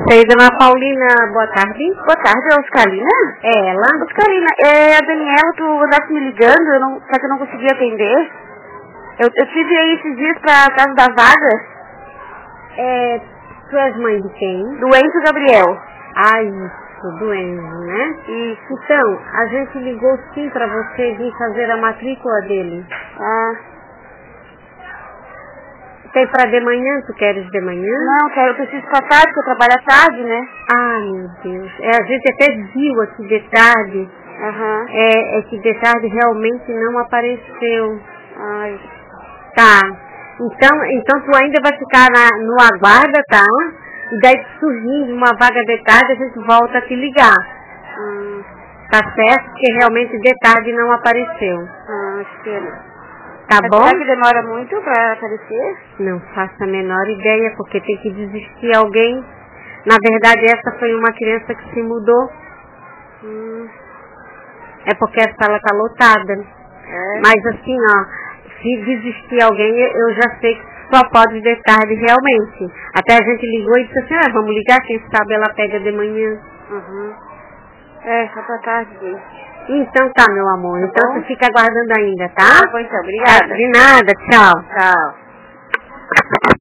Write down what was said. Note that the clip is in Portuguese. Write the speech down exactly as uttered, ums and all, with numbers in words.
Sei, dona Paulina, boa tarde. Boa tarde, é a Oscarina? É ela. Oscarina, é a Daniela, tu andaste me ligando, eu não, só que eu não consegui atender. Eu, eu tive aí esses dias pra casa da vaga. É, tu és mãe de quem? Do Enzo Gabriel. Ah, isso, do Enzo, né? Isso. Então, a gente ligou sim pra você vir fazer a matrícula dele. Ah. Tem pra de manhã? Tu queres de manhã? Não, quero, eu preciso pra tarde, porque eu trabalho à tarde, né? Ah, meu Deus. É, a gente até viu aqui de tarde. Aham. É, é que de tarde realmente não apareceu. Ai. Tá. Então, então tu ainda vai ficar na, no aguarda, tá? E daí surgindo uma vaga de tarde, a gente volta a te ligar. Hum. Tá certo? Porque realmente de tarde não apareceu. Ah, acho que não. Tá Mas bom? será que demora muito pra aparecer? Não faço a menor ideia, porque tem que desistir alguém. Na verdade, essa foi uma criança que se mudou. Hum. É porque a sala tá lotada. É. Mas assim, ó, se desistir alguém, eu já sei que só pode de tarde realmente. Até a gente ligou e disse assim, ah, vamos ligar, quem sabe ela pega de manhã. Uhum. É, só pra tarde, gente. Então tá, meu amor. Tá Então bom? você fica aguardando ainda, tá? Tá bom, então. Obrigada. De nada, tchau. Tchau.